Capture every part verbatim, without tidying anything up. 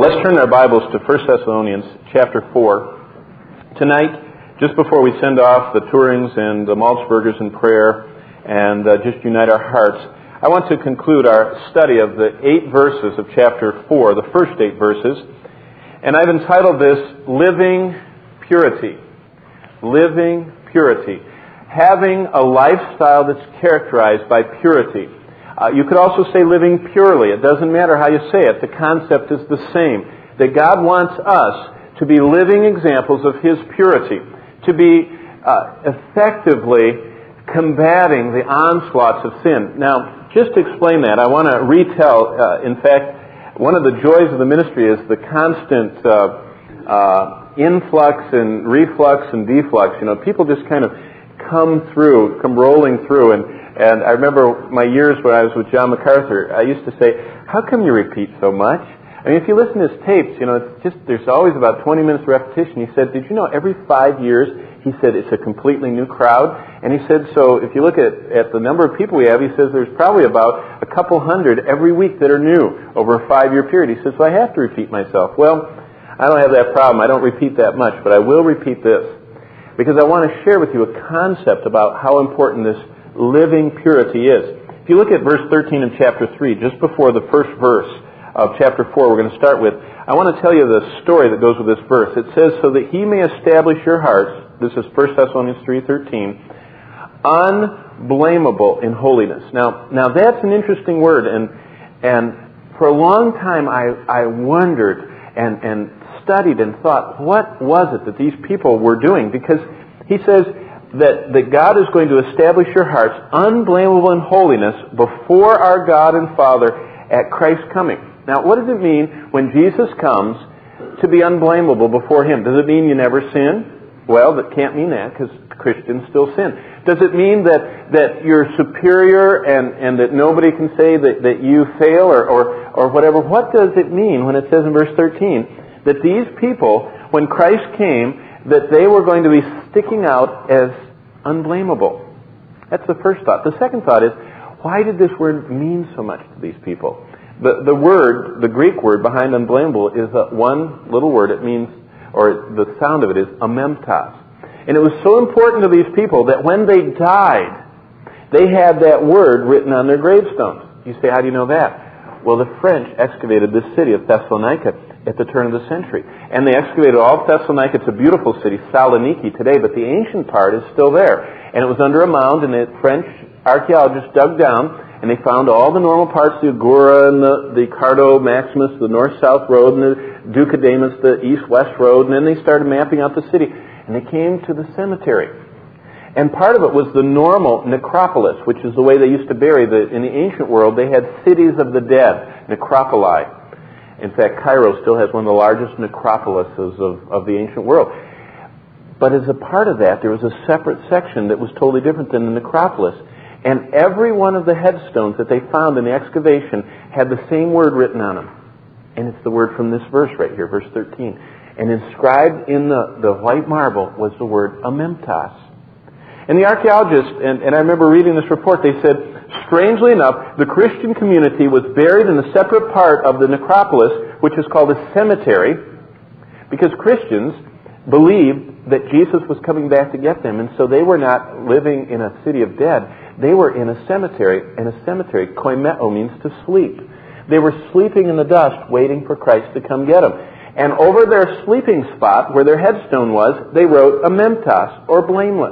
Let's turn our Bibles to First Thessalonians chapter four. Tonight, just before we send off the Tourings and the Maltzbergers in prayer and uh, just unite our hearts, I want to conclude our study of the eight verses of chapter four, the first eight verses. And I've entitled this, Living Purity. Living Purity. Having a lifestyle that's characterized by purity. Uh, you could also say living purely. It doesn't matter how you say it. The concept is the same. That God wants us to be living examples of His purity. To be uh, effectively combating the onslaughts of sin. Now, just to explain that, I want to retell, uh, in fact, one of the joys of the ministry is the constant uh, uh, influx and reflux and deflux. You know, people just kind of come through, come rolling through. And, and I remember my years when I was with John MacArthur, I used to say, how come you repeat so much? I mean, if you listen to his tapes, you know, it's just, there's always about twenty minutes of repetition. He said, did you know every five years, he said, it's a completely new crowd? And he said, so if you look at, at the number of people we have, he says there's probably about a couple hundred every week that are new over a five-year period. He says, so I have to repeat myself. Well, I don't have that problem. I don't repeat that much, but I will repeat this. Because I want to share with you a concept about how important this living purity is. If you look at verse thirteen of chapter three, just before the first verse of chapter four we're going to start with, I want to tell you the story that goes with this verse. It says, so that He may establish your hearts, this is First Thessalonians three thirteen, unblameable in holiness. Now, now that's an interesting word, and and for a long time I, I wondered and, and studied and thought, what was it that these people were doing? Because he says that, that God is going to establish your hearts unblameable in holiness before our God and Father at Christ's coming. Now, what does it mean when Jesus comes to be unblameable before Him? Does it mean you never sin? Well, that can't mean that, because Christians still sin. Does it mean that, that you're superior and, and that nobody can say that, that you fail or, or, or whatever? What does it mean when it says in verse thirteen that these people, when Christ came, that they were going to be sticking out as unblameable? That's the first thought. The second thought is, why did this word mean so much to these people? The, the word, the Greek word behind unblameable is a, one little word. It means, or the sound of it is amemtos. And it was so important to these people that when they died, they had that word written on their gravestones. You say, how do you know that? Well, the French excavated this city of Thessalonica at the turn of the century. And they excavated all of Thessalonica. It's a beautiful city, Saloniki today, but the ancient part is still there. And it was under a mound, and the French archaeologists dug down, and they found all the normal parts, the Agora and the, the Cardo Maximus, the north-south road, and the Duodecamus, the east-west road, and then they started mapping out the city. And they came to the cemetery. And part of it was the normal necropolis, which is the way they used to bury. The, in the ancient world, they had cities of the dead, necropoli. In fact, Cairo still has one of the largest necropolises of, of the ancient world. But as a part of that, there was a separate section that was totally different than the necropolis. And every one of the headstones that they found in the excavation had the same word written on them. And it's the word from this verse right here, verse thirteen. And inscribed in the, the white marble was the word amemtos. And the archaeologists, and, and I remember reading this report, they said, strangely enough, the Christian community was buried in a separate part of the necropolis, which is called a cemetery, because Christians believed that Jesus was coming back to get them, and so they were not living in a city of dead. They were in a cemetery, and a cemetery, koimeo, means to sleep. They were sleeping in the dust, waiting for Christ to come get them. And over their sleeping spot, where their headstone was, they wrote amemtos, or blameless.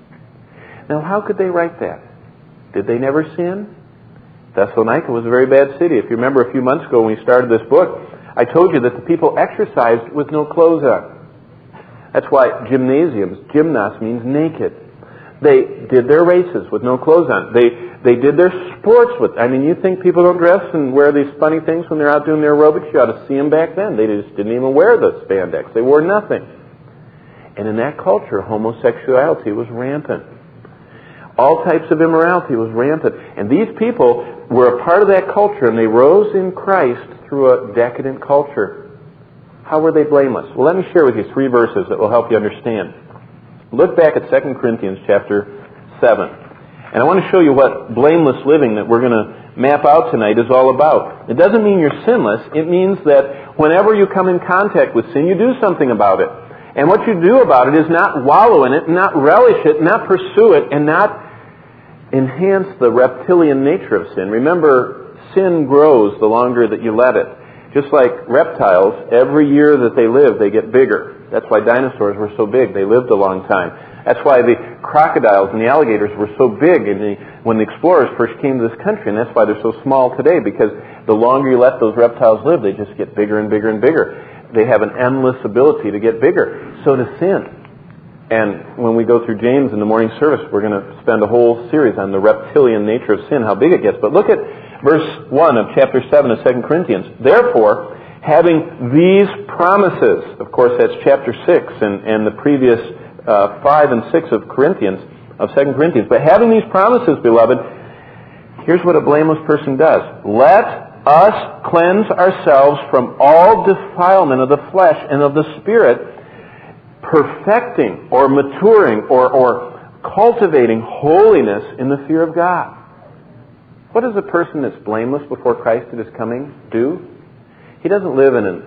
Now, how could they write that? Did they never sin? Thessalonica was a very bad city. If you remember a few months ago when we started this book, I told you that the people exercised with no clothes on. That's why gymnasiums, gymnos means naked. They did their races with no clothes on. They they did their sports with, I mean, you think people don't dress and wear these funny things when they're out doing their aerobics? You ought to see them back then. They just didn't even wear the spandex. They wore nothing. And in that culture, homosexuality was rampant. All types of immorality was rampant. And these people were a part of that culture, and they rose in Christ through a decadent culture. How were they blameless? Well, let me share with you three verses that will help you understand. Look back at Second Corinthians chapter seven. And I want to show you what blameless living that we're going to map out tonight is all about. It doesn't mean you're sinless. It means that whenever you come in contact with sin, you do something about it. And what you do about it is not wallow in it, not relish it, not pursue it, and not enhance the reptilian nature of sin. Remember, sin grows the longer that you let it. Just like reptiles, every year that they live, they get bigger. That's why dinosaurs were so big. They lived a long time. That's why the crocodiles and the alligators were so big in the, when the explorers first came to this country, and that's why they're so small today, because the longer you let those reptiles live, they just get bigger and bigger and bigger. They have an endless ability to get bigger. So does sin. And when we go through James in the morning service, we're going to spend a whole series on the reptilian nature of sin, how big it gets. But look at verse one of chapter seven of Second Corinthians. Therefore, having these promises, of course that's chapter six and, and the previous uh, five and six of Corinthians, of Second Corinthians. But having these promises, beloved, here's what a blameless person does. Let us cleanse ourselves from all defilement of the flesh and of the spirit, perfecting or maturing or, or cultivating holiness in the fear of God. What does a person that's blameless before Christ at His coming do? He doesn't live in an,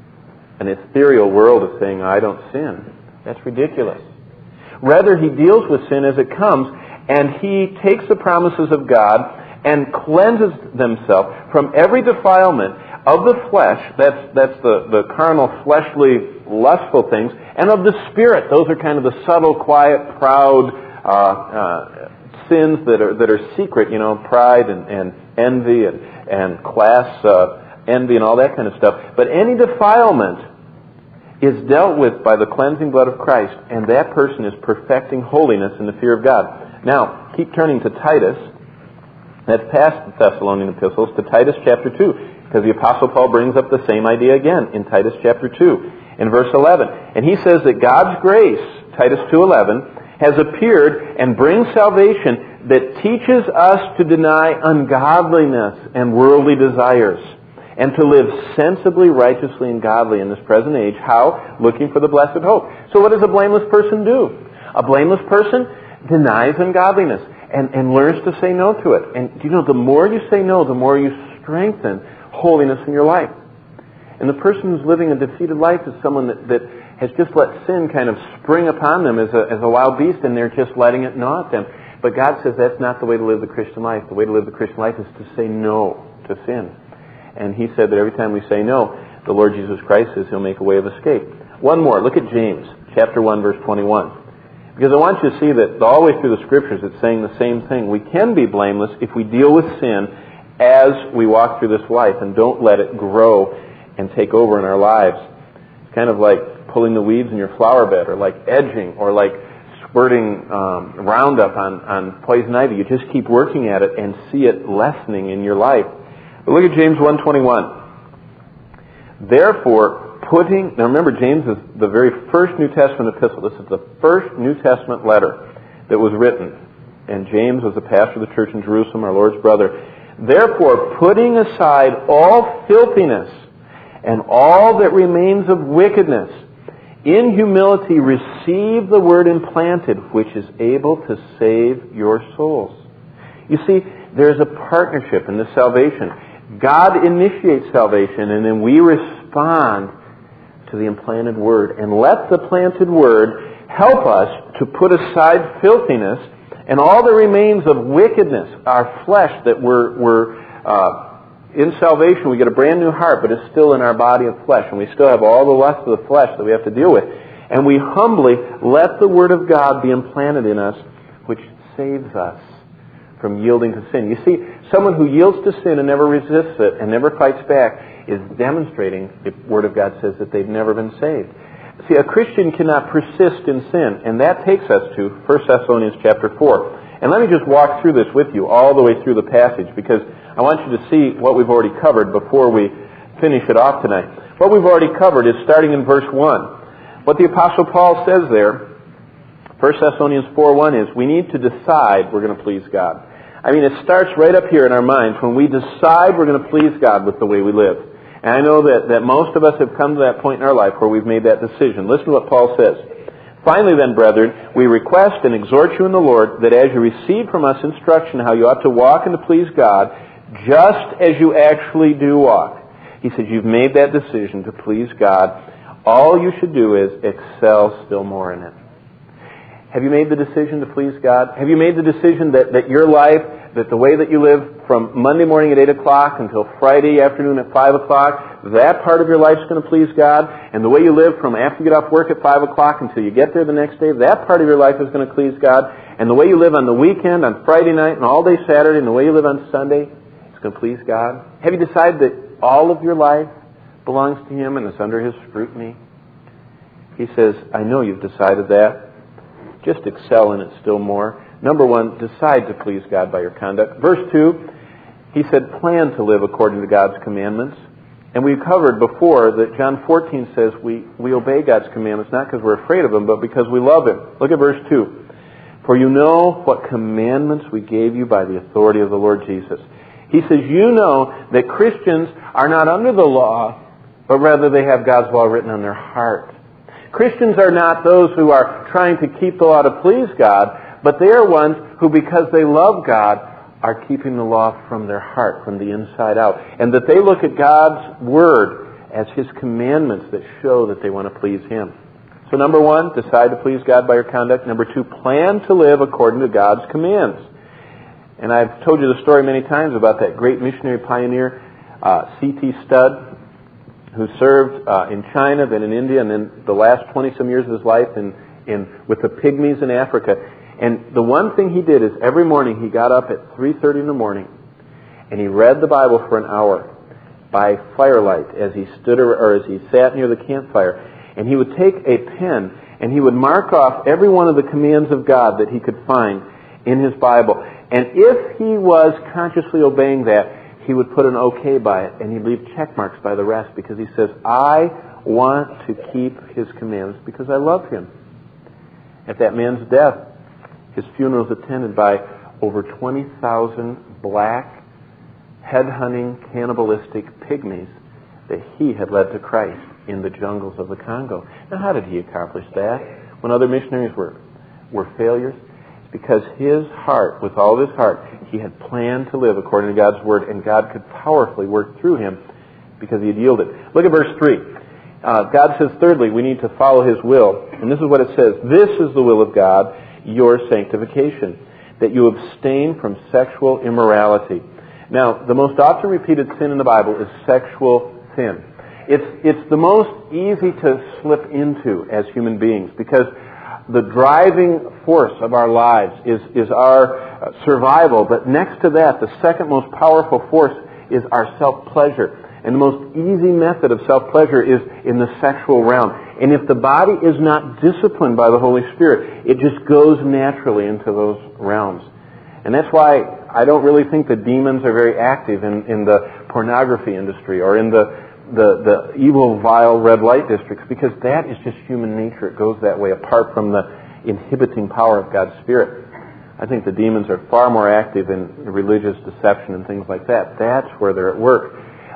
an ethereal world of saying, I don't sin. That's ridiculous. Rather, he deals with sin as it comes, and he takes the promises of God and cleanses himself from every defilement of the flesh, that's that's the, the carnal, fleshly, lustful things, and of the spirit. Those are kind of the subtle, quiet, proud uh, uh, sins that are that are secret, you know, pride and, and envy and, and class uh, envy and all that kind of stuff. But any defilement is dealt with by the cleansing blood of Christ, and that person is perfecting holiness in the fear of God. Now, keep turning to Titus. That's past the Thessalonian epistles, to Titus chapter two, because the Apostle Paul brings up the same idea again in Titus chapter two, in verse eleven. And he says that God's grace, Titus two eleven, has appeared and brings salvation that teaches us to deny ungodliness and worldly desires, and to live sensibly, righteously, and godly in this present age. How? Looking for the blessed hope. So what does a blameless person do? A blameless person denies ungodliness and, and learns to say no to it. And you know, the more you say no, the more you strengthen holiness in your life. And the person who's living a defeated life is someone that, that has just let sin kind of spring upon them as a, as a wild beast, and they're just letting it gnaw at them. But God says that's not the way to live the Christian life. The way to live the Christian life is to say no to sin. And He said that every time we say no, the Lord Jesus Christ says He'll make a way of escape. One more. Look at James, chapter one, verse twenty-one. Because I want you to see that all the way through the Scriptures it's saying the same thing. We can be blameless if we deal with sin as we walk through this life and don't let it grow and take over in our lives. It's kind of like pulling the weeds in your flower bed, or like edging, or like squirting um, Roundup on, on poison ivy. You just keep working at it and see it lessening in your life. But look at James one twenty-one. Therefore, putting... Now remember, James is the very first New Testament epistle. This is the first New Testament letter that was written. And James was the pastor of the church in Jerusalem, our Lord's brother. Therefore, putting aside all filthiness and all that remains of wickedness, in humility receive the word implanted, which is able to save your souls. You see, there's a partnership in this salvation. God initiates salvation, and then we respond to the implanted word. And let the planted word help us to put aside filthiness and all that remains of wickedness, our flesh that we're, we're uh, in salvation. We get a brand new heart, but it's still in our body of flesh, and we still have all the lust of the flesh that we have to deal with. And we humbly let the word of God be implanted in us, which saves us from yielding to sin. You see, someone who yields to sin and never resists it and never fights back is demonstrating, the Word of God says, that they've never been saved. See, a Christian cannot persist in sin, and that takes us to First Thessalonians chapter four. And let me just walk through this with you all the way through the passage, because I want you to see what we've already covered before we finish it off tonight. What we've already covered is starting in verse one. What the Apostle Paul says there, First Thessalonians four one, is we need to decide we're going to please God. I mean, it starts right up here in our minds when we decide we're going to please God with the way we live. And I know that, that most of us have come to that point in our life where we've made that decision. Listen to what Paul says. Finally then, brethren, we request and exhort you in the Lord that as you receive from us instruction how you ought to walk and to please God, just as you actually do walk. He says, you've made that decision to please God. All you should do is excel still more in it. Have you made the decision to please God? Have you made the decision that, that your life, that the way that you live from Monday morning at eight o'clock until Friday afternoon at five o'clock, that part of your life is going to please God? And the way you live from after you get off work at five o'clock until you get there the next day, that part of your life is going to please God? And the way you live on the weekend, on Friday night, and all day Saturday, and the way you live on Sunday, it's going to please God? Have you decided that all of your life belongs to Him and is under His scrutiny? He says, I know you've decided that. Just excel in it still more. Number one, decide to please God by your conduct. Verse two, he said, plan to live according to God's commandments. And we covered before that John fourteen says we, we obey God's commandments not because we're afraid of Him, but because we love Him. Look at verse two. For you know what commandments we gave you by the authority of the Lord Jesus. He says, you know that Christians are not under the law, but rather they have God's law written on their heart. Christians are not those who are trying to keep the law to please God, but they are ones who, because they love God, are keeping the law from their heart, from the inside out. And that they look at God's Word as His commandments that show that they want to please Him. So number one, decide to please God by your conduct. Number two, plan to live according to God's commands. And I've told you the story many times about that great missionary pioneer, uh, C T Studd, who served uh, in China, then in India, and then the last twenty-some years of his life in, in with the pygmies in Africa. And the one thing he did is every morning he got up at three thirty in the morning and he read the Bible for an hour by firelight as he stood or, or as he sat near the campfire. And he would take a pen and he would mark off every one of the commands of God that he could find in his Bible. And if he was consciously obeying that, he would put an okay by it, and he'd leave check marks by the rest because he says, I want to keep His commandments because I love Him. At that man's death, his funeral was attended by over twenty thousand black, head-hunting, cannibalistic pygmies that he had led to Christ in the jungles of the Congo. Now, how did he accomplish that when other missionaries were, were failures? Because his heart, with all of his heart, he had planned to live according to God's Word, and God could powerfully work through him because he had yielded. Look at verse three. Uh, God says, thirdly, we need to follow His will. And this is what it says. This is the will of God, your sanctification, that you abstain from sexual immorality. Now, the most often repeated sin in the Bible is sexual sin. It's, it's the most easy to slip into as human beings because the driving force of our lives is, is our survival. But next to that, the second most powerful force is our self-pleasure. And the most easy method of self-pleasure is in the sexual realm. And if the body is not disciplined by the Holy Spirit, it just goes naturally into those realms. And that's why I don't really think the demons are very active in, in the pornography industry or in the The, the evil, vile red light districts, because that is just human nature. It goes that way apart from the inhibiting power of God's Spirit. I think the demons are far more active in religious deception and things like that. That's where they're at work.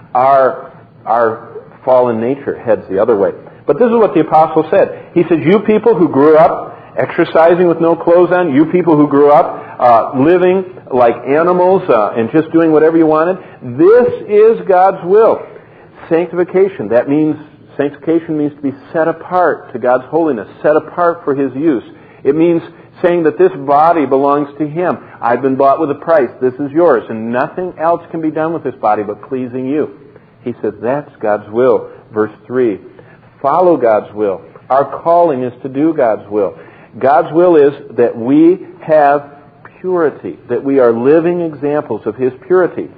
Our, our fallen nature heads the other way. But this is what the apostle said. He said, you people who grew up exercising with no clothes on, you people who grew up uh, living like animals uh, and just doing whatever you wanted, this is God's will. Sanctification, that means, sanctification means to be set apart to God's holiness, set apart for His use. It means saying that this body belongs to Him. I've been bought with a price. This is yours. And nothing else can be done with this body but pleasing you. He says that's God's will. Verse three, follow God's will. Our calling is to do God's will. God's will is that we have purity, that we are living examples of His purity.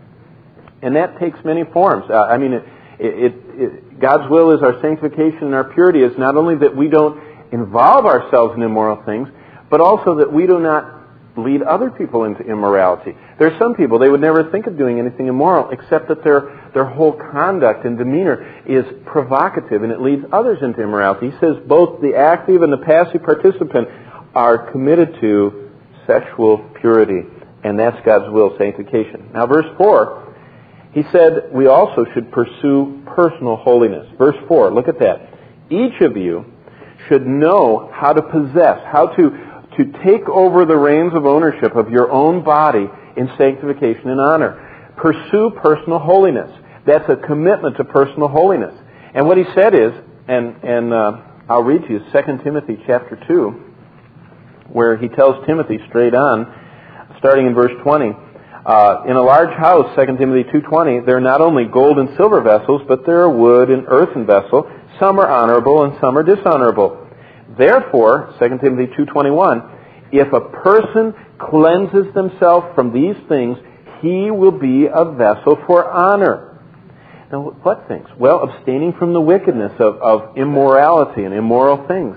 And that takes many forms. Uh, I mean, it, it, it, God's will is our sanctification, and our purity is not only that we don't involve ourselves in immoral things, but also that we do not lead other people into immorality. There are some people, they would never think of doing anything immoral, except that their, their whole conduct and demeanor is provocative, and it leads others into immorality. He says both the active and the passive participant are committed to sexual purity, and that's God's will, sanctification. Now, verse four, he said we also should pursue personal holiness. Verse four, look at that. Each of you should know how to possess, how to, to take over the reins of ownership of your own body in sanctification and honor. Pursue personal holiness. That's a commitment to personal holiness. And what he said is, and, and uh, I'll read to you Second Timothy chapter two, where he tells Timothy straight on, starting in verse twenty, uh, in a large house, Second Timothy two twenty, there are not only gold and silver vessels, but there are wood and earthen vessels. Some are honorable and some are dishonorable. Therefore, Second Timothy two twenty-one, if a person cleanses himself from these things, he will be a vessel for honor. Now, what things? Well, abstaining from the wickedness of, of immorality and immoral things.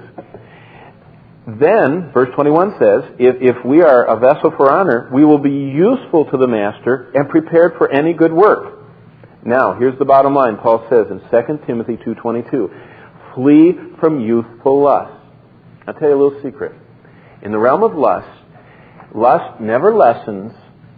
Then, verse twenty-one says, if, if we are a vessel for honor, we will be useful to the master and prepared for any good work. Now, here's the bottom line. Paul says in Second Timothy two twenty-two, flee from youthful lust. I'll tell you a little secret. In the realm of lust, lust never lessens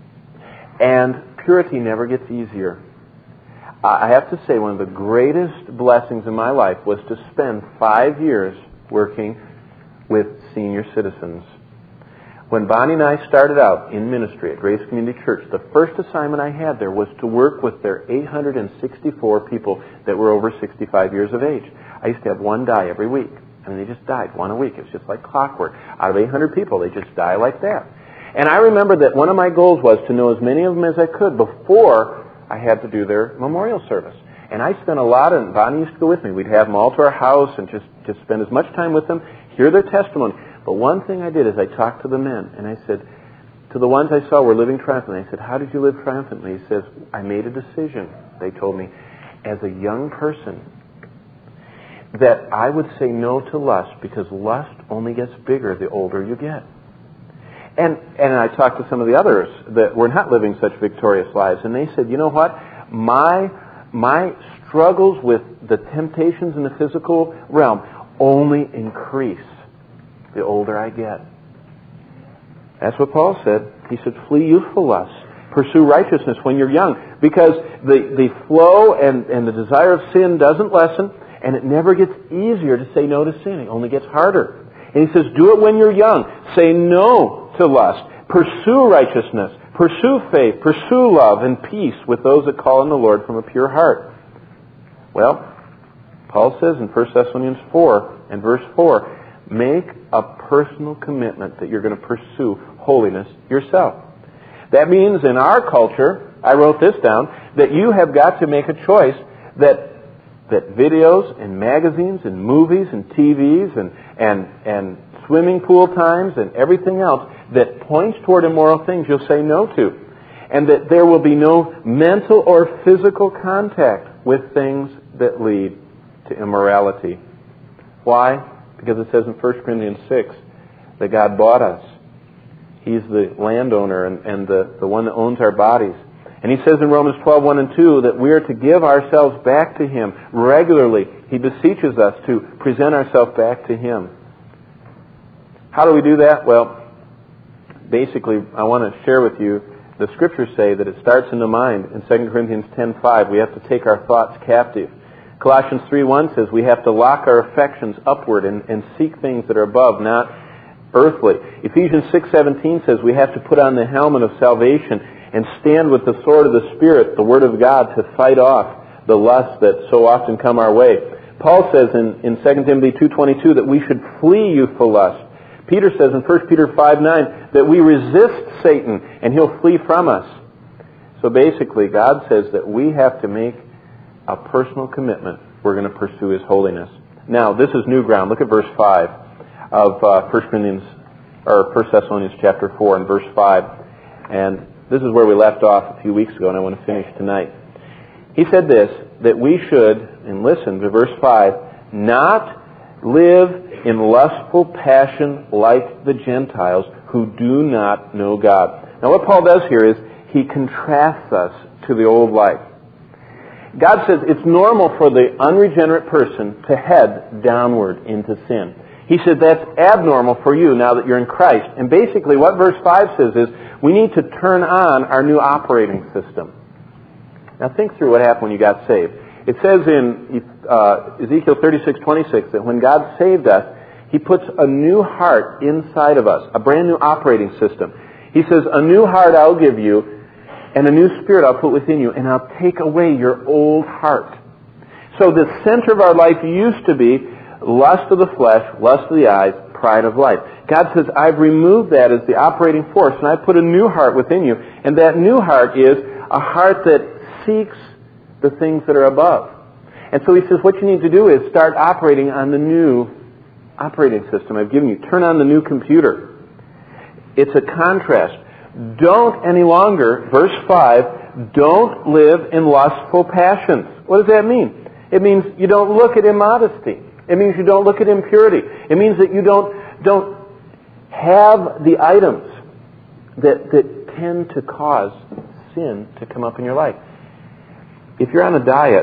and purity never gets easier. I have to say one of the greatest blessings in my life was to spend five years working with senior citizens. When Bonnie and I started out in ministry at Grace Community Church, the first assignment I had there was to work with their eight hundred sixty-four people that were over sixty-five years of age. I used to have one die every week. I mean, they just died, one a week. It was just like clockwork. Out of eight hundred people, they just die like that. And I remember that one of my goals was to know as many of them as I could before I had to do their memorial service. And I spent a lot of, and Bonnie used to go with me. We'd have them all to our house and just, just spend as much time with them, hear their testimony. But one thing I did is I talked to the men, and I said, to the ones I saw were living triumphantly, I said, how did you live triumphantly? He says, I made a decision, they told me, as a young person, that I would say no to lust, because lust only gets bigger the older you get. And and I talked to some of the others that were not living such victorious lives, and they said, you know what? My my struggles with the temptations in the physical realm only increase the older I get. That's what Paul said. He said, flee youthful lusts. Pursue righteousness when you're young, because the, the flow and, and the desire of sin doesn't lessen, and it never gets easier to say no to sin. It only gets harder. And he says, do it when you're young. Say no to lust. Pursue righteousness. Pursue faith. Pursue love and peace with those that call on the Lord from a pure heart. Well, Paul says in First Thessalonians four and verse four, make a personal commitment that you're going to pursue holiness yourself. That means in our culture, I wrote this down, that you have got to make a choice that that videos and magazines and movies and T Vs and, and, and swimming pool times and everything else that points toward immoral things you'll say no to. And that there will be no mental or physical contact with things that lead to immorality. Why? Because it says in First Corinthians six that God bought us. He's the landowner and, and the, the one that owns our bodies. And he says in Romans twelve, one and two that we are to give ourselves back to Him regularly. He beseeches us to present ourselves back to Him. How do we do that? Well, basically, I want to share with you, the Scriptures say that it starts in the mind. In Second Corinthians ten five, we have to take our thoughts captive. Colossians three one says we have to lock our affections upward and, and seek things that are above, not earthly. Ephesians six seventeen says we have to put on the helmet of salvation and stand with the sword of the Spirit, the Word of God, to fight off the lusts that so often come our way. Paul says in, in Second Timothy two twenty-two that we should flee youthful lust. Peter says in First Peter five nine that we resist Satan and he'll flee from us. So basically, God says that we have to make a personal commitment. We're going to pursue His holiness. Now, this is new ground. Look at verse five of uh, First Corinthians or First Thessalonians chapter four and verse five. And this is where we left off a few weeks ago, and I want to finish tonight. He said this, that we should, and listen to verse five, not live in lustful passion like the Gentiles who do not know God. Now what Paul does here is he contrasts us to the old life. God says it's normal for the unregenerate person to head downward into sin. He said that's abnormal for you now that you're in Christ. And basically what verse five says is we need to turn on our new operating system. Now think through what happened when you got saved. It says in uh, Ezekiel thirty-six twenty-six that when God saved us, He puts a new heart inside of us, a brand new operating system. He says, a new heart I'll give you, and a new spirit I'll put within you, and I'll take away your old heart. So the center of our life used to be lust of the flesh, lust of the eyes, pride of life. God says, I've removed that as the operating force, and I've put a new heart within you. And that new heart is a heart that seeks the things that are above. And so he says, what you need to do is start operating on the new operating system I've given you. Turn on the new computer. It's a contrast. Don't any longer, verse five, don't live in lustful passions. What does that mean? It means you don't look at immodesty. It means you don't look at impurity. It means that you don't don't have the items that that tend to cause sin to come up in your life. If you're on a diet,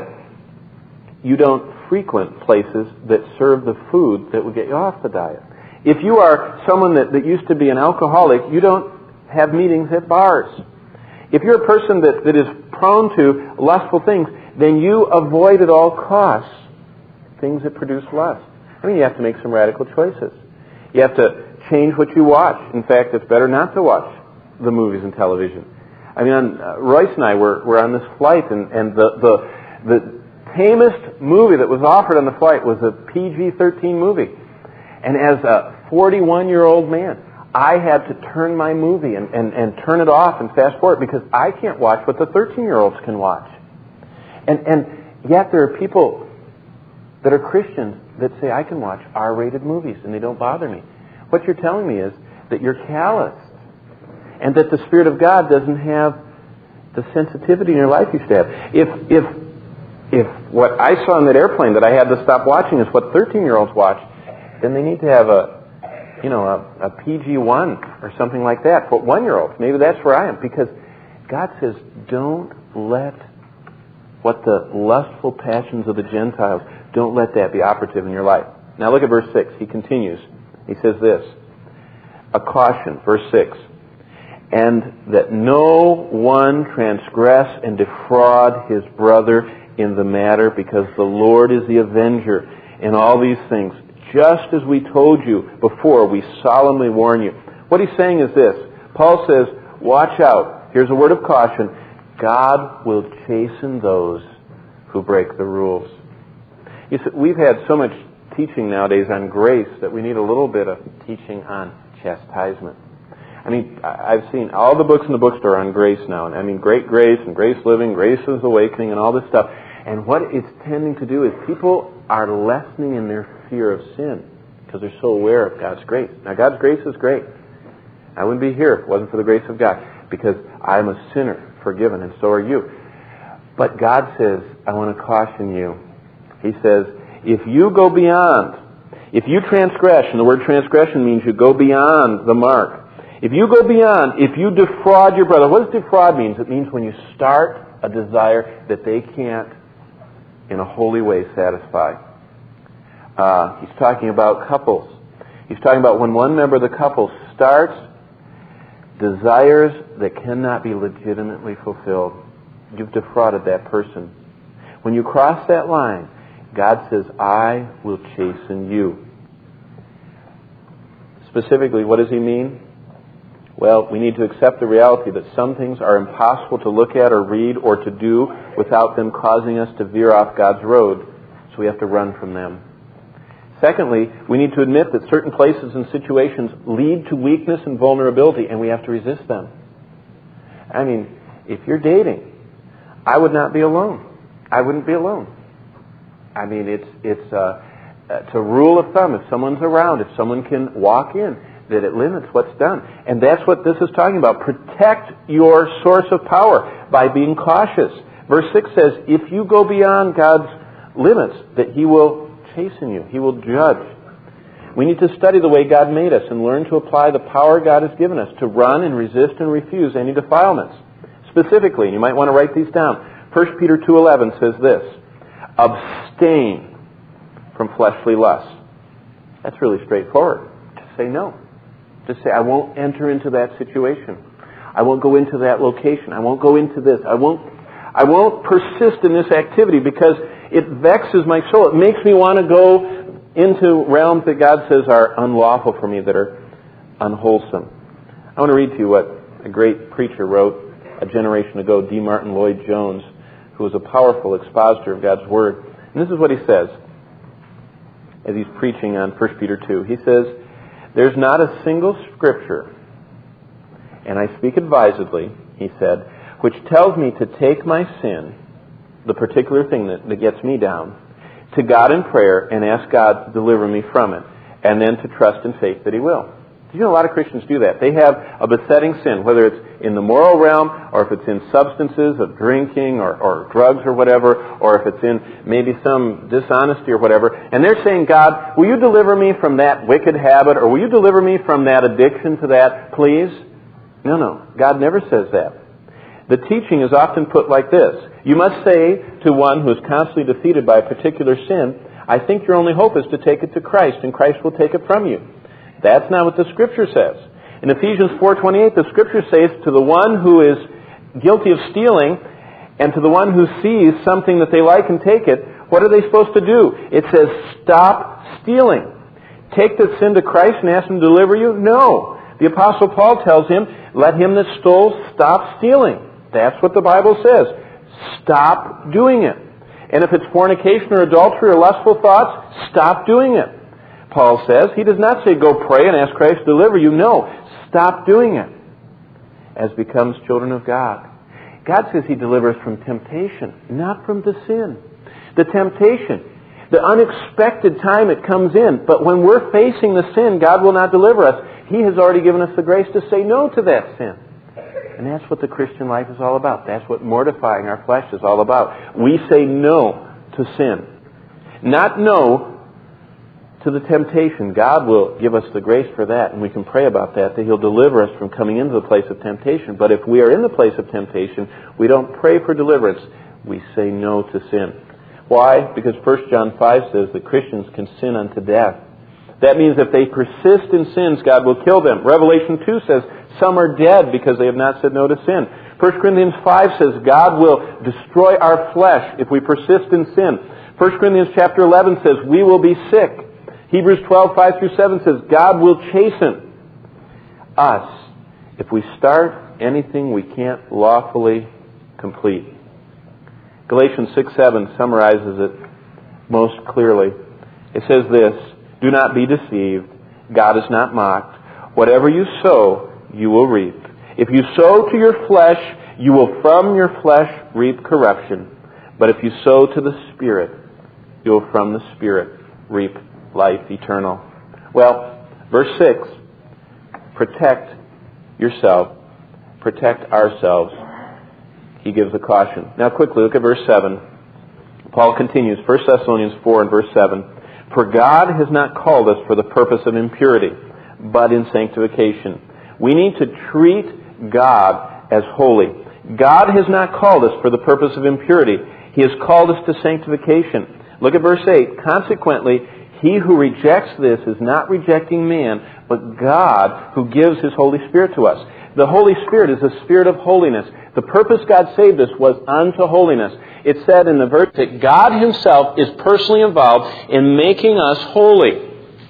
you don't frequent places that serve the food that will get you off the diet. If you are someone that, that used to be an alcoholic, you don't have meetings at bars. If you're a person that, that is prone to lustful things, then you avoid at all costs things that produce lust. I mean, you have to make some radical choices. You have to change what you watch. In fact, it's better not to watch the movies and television. I mean, on, uh, Royce and I were, were on this flight, and, and the, the, the tamest movie that was offered on the flight was a P G thirteen movie. And as a forty-one-year-old man, I had to turn my movie and, and, and turn it off and fast forward because I can't watch what the thirteen-year-olds can watch. And, and yet there are people that are Christians that say, I can watch R-rated movies and they don't bother me. What you're telling me is that you're calloused and that the Spirit of God doesn't have the sensitivity in your life you should have. If, if, if what I saw in that airplane that I had to stop watching is what thirteen-year-olds watch, then they need to have a, you know, a, a P G one or something like that for one-year-olds. Maybe that's where I am, because God says, don't let what the lustful passions of the Gentiles, don't let that be operative in your life. Now look at verse six. He continues. He says this, a caution, verse six, and that no one transgress and defraud his brother in the matter, because the Lord is the avenger in all these things. Just as we told you before, we solemnly warn you. What he's saying is this. Paul says, watch out. Here's a word of caution. God will chasten those who break the rules. You see, we've had so much teaching nowadays on grace that we need a little bit of teaching on chastisement. I mean, I've seen all the books in the bookstore on grace now. I mean, Great Grace and Grace Living, Grace is Awakening, and all this stuff. And what it's tending to do is people are lessening in their fear of sin because they're so aware of God's grace. Now, God's grace is great. I wouldn't be here if it wasn't for the grace of God, because I'm a sinner, forgiven, and so are you. But God says, I want to caution you. He says, if you go beyond, if you transgress, and the word transgression means you go beyond the mark. If you go beyond, if you defraud your brother, what does defraud mean? It means when you start a desire that they can't, in a holy way, satisfy. Uh, he's talking about couples. He's talking about when one member of the couple starts desires that cannot be legitimately fulfilled. You've defrauded that person. When you cross that line, God says, I will chasten you. Specifically, what does he mean? Well, we need to accept the reality that some things are impossible to look at or read or to do without them causing us to veer off God's road, so we have to run from them. Secondly, we need to admit that certain places and situations lead to weakness and vulnerability, and we have to resist them. I mean, if you're dating, I would not be alone. I wouldn't be alone. I mean, it's it's uh, it's a rule of thumb. If someone's around, if someone can walk in, that it limits what's done. And that's what this is talking about. Protect your source of power by being cautious. Verse six says, if you go beyond God's limits, that he will chasten you. He will judge. We need to study the way God made us and learn to apply the power God has given us to run and resist and refuse any defilements. Specifically, and you might want to write these down, First Peter two eleven says this, abstain from fleshly lusts. That's really straightforward. Just say no. Just say, I won't enter into that situation. I won't go into that location. I won't go into this. I won't I won't persist in this activity because it vexes my soul. It makes me want to go into realms that God says are unlawful for me, that are unwholesome. I want to read to you what a great preacher wrote. a generation ago, D. Martin Lloyd-Jones, who was a powerful expositor of God's Word. And this is what he says as he's preaching on First Peter two. He says, "There's not a single Scripture, and I speak advisedly," he said, "which tells me to take my sin, the particular thing that, that gets me down, to God in prayer and ask God to deliver me from it, and then to trust in faith that He will." You know, a lot of Christians do that. They have a besetting sin, whether it's in the moral realm, or if it's in substances of drinking or, or drugs or whatever, or if it's in maybe some dishonesty or whatever, and they're saying, "God, will you deliver me from that wicked habit, or will you deliver me from that addiction to that, please?" No, no. God never says that. The teaching is often put like this. You must say to one who is constantly defeated by a particular sin, "I think your only hope is to take it to Christ, and Christ will take it from you." That's not what the Scripture says. In Ephesians four twenty-eight, the Scripture says to the one who is guilty of stealing and to the one who sees something that they like and take it, what are they supposed to do? It says, stop stealing. Take the sin to Christ and ask Him to deliver you? No. The Apostle Paul tells him, let him that stole stop stealing. That's what the Bible says. Stop doing it. And if it's fornication or adultery or lustful thoughts, stop doing it. Paul says, he does not say go pray and ask Christ to deliver you. No, stop doing it as becomes children of God. God says He delivers from temptation, not from the sin. The temptation, the unexpected time it comes in. But when we're facing the sin, God will not deliver us. He has already given us the grace to say no to that sin. And that's what the Christian life is all about. That's what mortifying our flesh is all about. We say no to sin. Not no to the temptation. God will give us the grace for that, and we can pray about that, that He'll deliver us from coming into the place of temptation. But if we are in the place of temptation, we don't pray for deliverance. We say no to sin. Why? Because First John five says that Christians can sin unto death. That means if they persist in sins, God will kill them. Revelation two says some are dead because they have not said no to sin. First Corinthians five says God will destroy our flesh if we persist in sin. First Corinthians chapter eleven says we will be sick. Hebrews twelve, five through seven says God will chasten us if we start anything we can't lawfully complete. Galatians six seven summarizes it most clearly. It says this, do not be deceived. God is not mocked. Whatever you sow, you will reap. If you sow to your flesh, you will from your flesh reap corruption. But if you sow to the Spirit, you will from the Spirit reap life eternal. Well, verse six, protect yourself, protect ourselves. He gives a caution. Now quickly, look at verse seven. Paul continues, First Thessalonians four and verse seven. For God has not called us for the purpose of impurity, but in sanctification. We need to treat God as holy. God has not called us for the purpose of impurity. He has called us to sanctification. Look at verse eight. Consequently, he who rejects this is not rejecting man, but God who gives His Holy Spirit to us. The Holy Spirit is a spirit of holiness. The purpose God saved us was unto holiness. It said in the verse that God Himself is personally involved in making us holy.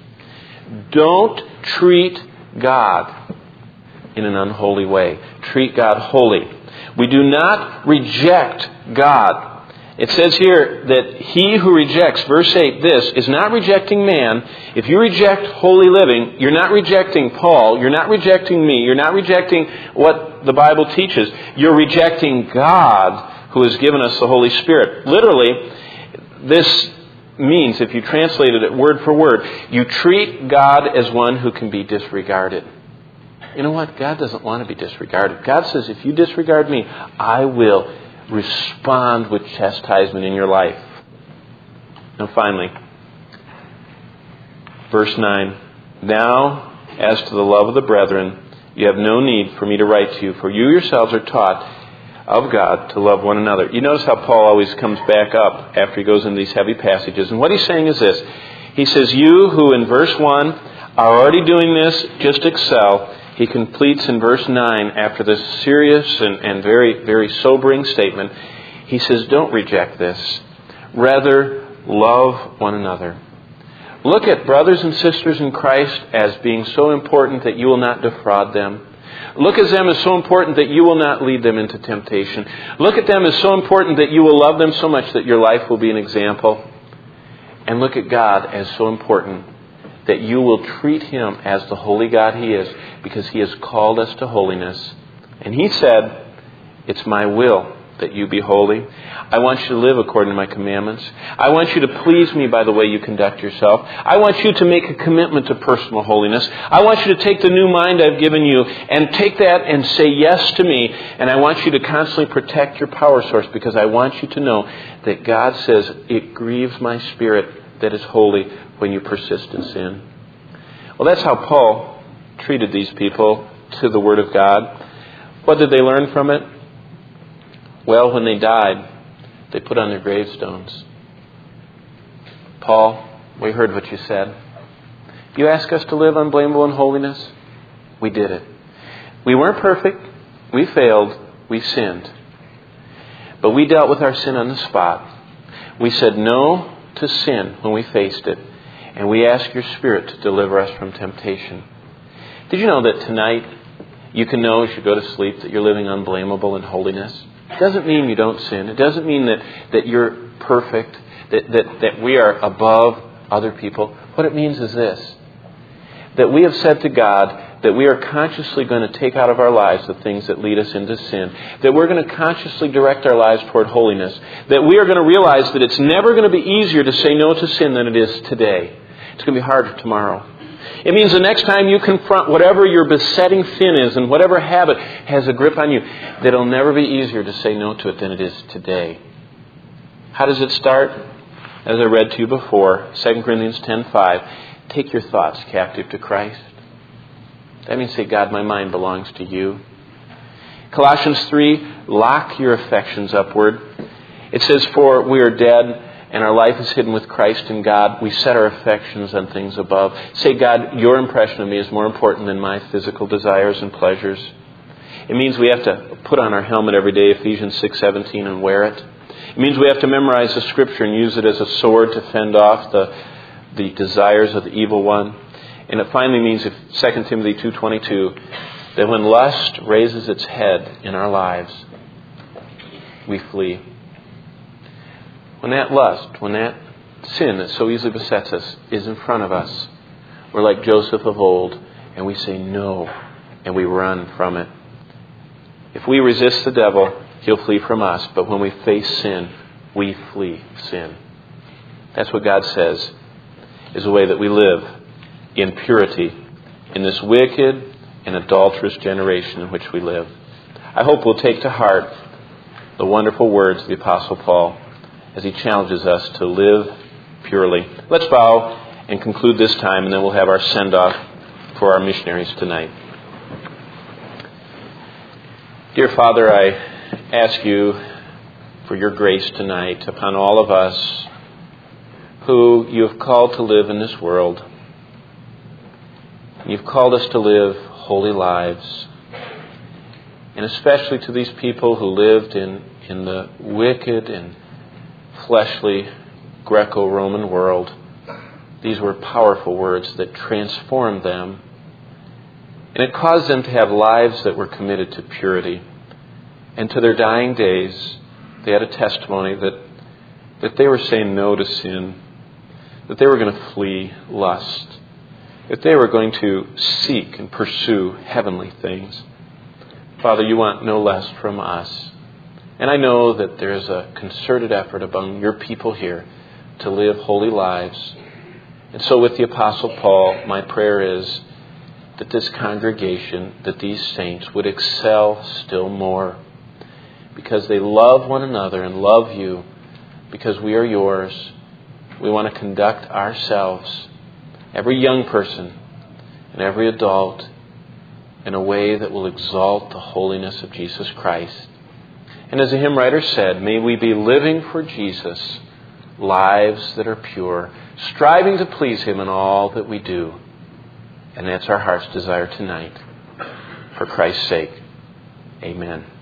Don't treat God in an unholy way. Treat God holy. We do not reject God. It says here that he who rejects, verse eight, this, is not rejecting man. If you reject holy living, you're not rejecting Paul, you're not rejecting me, you're not rejecting what the Bible teaches. You're rejecting God who has given us the Holy Spirit. Literally, this means, if you translated it word for word, you treat God as one who can be disregarded. You know what? God doesn't want to be disregarded. God says, if you disregard me, I will respond with chastisement in your life. And finally, verse nine. Now, as to the love of the brethren, you have no need for me to write to you, for you yourselves are taught of God to love one another. You notice how Paul always comes back up after he goes into these heavy passages. And what he's saying is this. He says, you who in verse one are already doing this, just excel. He completes in verse nine, after this serious and, and very, very sobering statement, he says, don't reject this. Rather, love one another. Look at brothers and sisters in Christ as being so important that you will not defraud them. Look at them as so important that you will not lead them into temptation. Look at them as so important that you will love them so much that your life will be an example. And look at God as so important that you will treat Him as the holy God He is, because He has called us to holiness. And He said, it's my will that you be holy. I want you to live according to my commandments. I want you to please me by the way you conduct yourself. I want you to make a commitment to personal holiness. I want you to take the new mind I've given you and take that and say yes to me. And I want you to constantly protect your power source, because I want you to know that God says, it grieves my spirit that is holy when you persist in sin. Well, that's how Paul treated these people to the Word of God. What did they learn from it? Well, when they died, they put on their gravestones, Paul, we heard what you said. You asked us to live unblameable in holiness. We did it. We weren't perfect. We failed. We sinned. But we dealt with our sin on the spot. We said no to sin when we faced it. And we ask your Spirit to deliver us from temptation. Did you know that tonight you can know as you go to sleep that you're living unblameable in holiness? It doesn't mean you don't sin. It doesn't mean that, that you're perfect, that, that, that we are above other people. What it means is this, that we have said to God that we are consciously going to take out of our lives the things that lead us into sin, that we're going to consciously direct our lives toward holiness, that we are going to realize that it's never going to be easier to say no to sin than it is today. It's going to be harder tomorrow. It means the next time you confront whatever your besetting sin is and whatever habit has a grip on you, that it'll never be easier to say no to it than it is today. How does it start? As I read to you before, Second Corinthians ten five, take your thoughts captive to Christ. That means say, God, my mind belongs to you. Colossians three, lock your affections upward. It says, for we are dead, and our life is hidden with Christ in God. We set our affections on things above. Say, God, your impression of me is more important than my physical desires and pleasures. It means we have to put on our helmet every day, Ephesians six seventeen, and wear it. It means we have to memorize the Scripture and use it as a sword to fend off the, the desires of the evil one. And it finally means, if Second Timothy two twenty-two, that when lust raises its head in our lives, we flee. When that lust, when that sin that so easily besets us is in front of us, we're like Joseph of old, and we say no, and we run from it. If we resist the devil, he'll flee from us. But when we face sin, we flee sin. That's what God says is the way that we live in purity in this wicked and adulterous generation in which we live. I hope we'll take to heart the wonderful words of the Apostle Paul as he challenges us to live purely. Let's bow and conclude this time, and then we'll have our send-off for our missionaries tonight. Dear Father, I ask you for your grace tonight upon all of us who you have called to live in this world. You've called us to live holy lives, and especially to these people who lived in, in the wicked and fleshly Greco-Roman world. These were powerful words that transformed them, and it caused them to have lives that were committed to purity. And to their dying days, they had a testimony that, that they were saying no to sin, that they were going to flee lust, that they were going to seek and pursue heavenly things. Father, you want no less from us. And I know that there is a concerted effort among your people here to live holy lives. And so with the Apostle Paul, my prayer is that this congregation, that these saints would excel still more, because they love one another and love you, because we are yours. We want to conduct ourselves, every young person and every adult, in a way that will exalt the holiness of Jesus Christ. And as the hymn writer said, may we be living for Jesus, lives that are pure, striving to please Him in all that we do. And that's our heart's desire tonight. For Christ's sake, amen.